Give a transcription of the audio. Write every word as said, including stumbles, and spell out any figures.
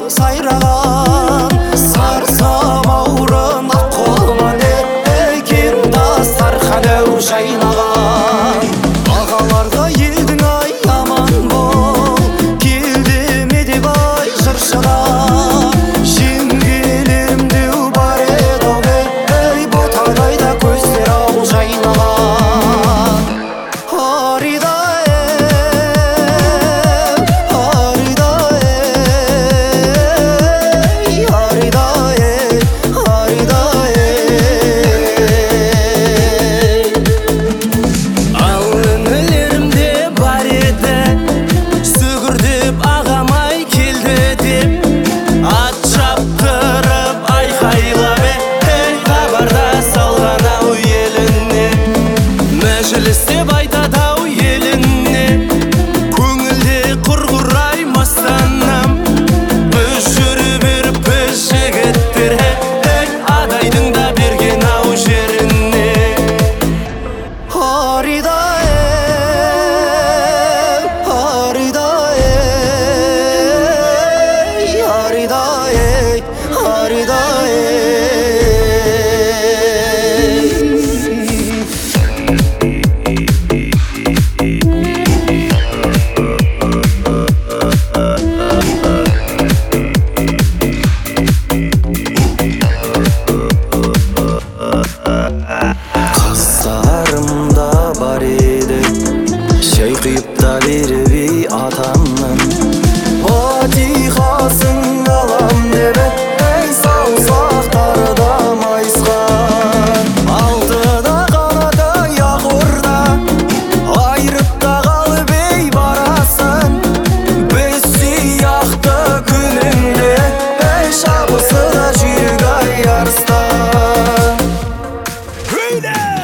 аяғым сайраған, сарсам аурын ақ қолыма екен дастархан әу жайнаған. Ағаларға елдің ай аман бол, келді ме деп ай жыршылар. Жеңгелерім деу бар еді ау, ей ботанайда көздер ау жайнаған. Арида Арида Арида Арида ал інілерімде бар еді, сүгірдеп ағамай келді деп ат шаптырып айқайлап, ей хабарда салған ау еліне. Мәжілісте айтады ау еліне, көңілде құрғырай мастанам. Біз жүре беріп біз жігіттер, ей адайдың да берген ау жеріне. Арида Арида Арида Арида Қыздарымда бар еді, шай құйып та беріп ей атамның фатихасын алам деп, ей саусақтарда майысқан. Алтыда қалады ақ орда, айырып та қалып ей барасың. Біз сияқты күніңде, ей шабысы да жүйрік ай арыстан.